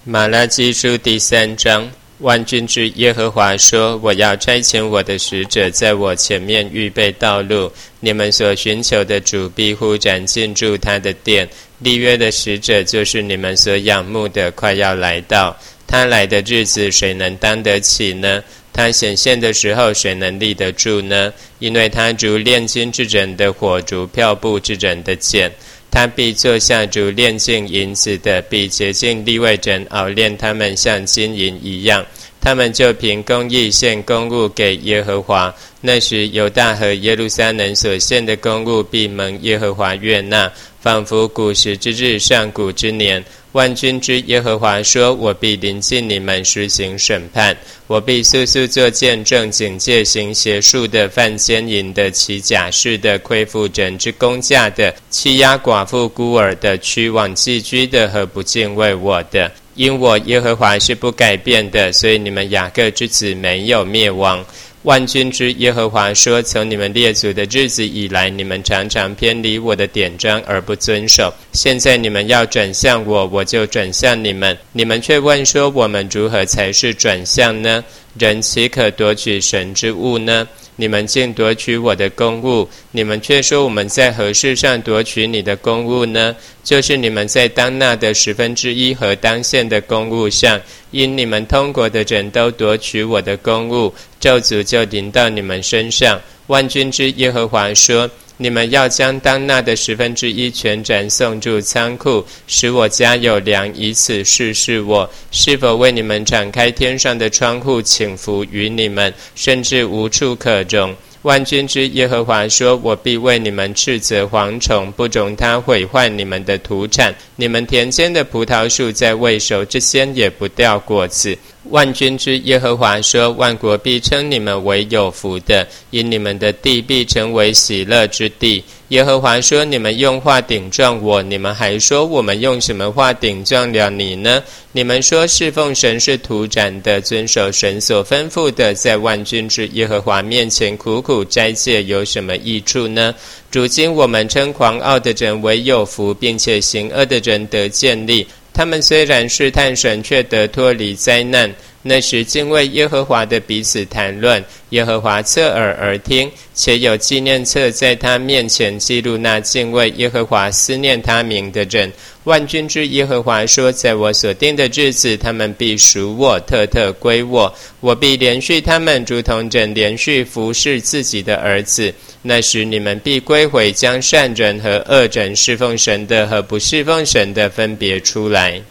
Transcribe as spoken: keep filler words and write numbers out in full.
马拉基书第三章，万军之耶和华说：我要差遣我的使者在我前面预备道路，你们所寻求的主必忽然进驻他的殿。立约的使者就是你们所仰慕的，快要来到。他来的日子，谁能当得起呢？他显现的时候，谁能立得住呢？因为他如炼金之人的火，如漂布之人的剑。他必坐下如炼净银子的，必洁净利未人，熬炼他们像金银一样。他们就凭公义献公物给耶和华。那时犹大和耶路撒冷所献的公物必蒙耶和华悦纳，仿佛古时之日，上古之年。万军之耶和华说：我必临近你们，实行审判。我必速速作见证，警戒行邪术的、犯奸淫的、起假誓的、亏负人之公价的、欺压寡妇孤儿的、屈枉寄居的和不敬畏我的。因我耶和华是不改变的，所以你们雅各之子没有灭亡。万军之耶和华说：从你们列祖的日子以来，你们常常偏离我的典章而不遵守。现在你们要转向我，我就转向你们。你们却问说：我们如何才是转向呢？人岂可夺取神之物呢？你们竟夺取我的公物，你们却说：我们在何事上夺取你的公物呢？就是你们在当纳的十分之一和当献的公物上，因你们通国的人都夺取我的公物，咒诅就临到你们身上。万军之耶和华说：你们要将当纳的十分之一全然送入仓库，使我家有粮，以此试试我是否为你们敞开天上的窗户，倾福于你们，甚至无处可容。万军之耶和华说：我必为你们斥责蝗虫，不容它毁坏你们的土产。你们田间的葡萄树在未熟之先也不掉果子。万军之耶和华说：万国必称你们为有福的，因你们的地必成为喜乐之地。耶和华说：你们用话顶撞我，你们还说我们用什么话顶撞了你呢？你们说侍奉神是徒然的，遵守神所吩咐的，在万军之耶和华面前苦苦斋戒有什么益处呢？如今我们称狂傲的人为有福，并且行恶的人得建立。他们虽然试探神，却得脱离灾难。那时敬畏耶和华的彼此谈论，耶和华侧耳而听，且有纪念册在他面前记录那敬畏耶和华思念他名的人。万军之耶和华说：在我所定的日子，他们必属我，特特归我。我必连续他们，如同人连续服侍自己的儿子。那时你们必归回，将善人和恶人，侍奉神的和不侍奉神的分别出来。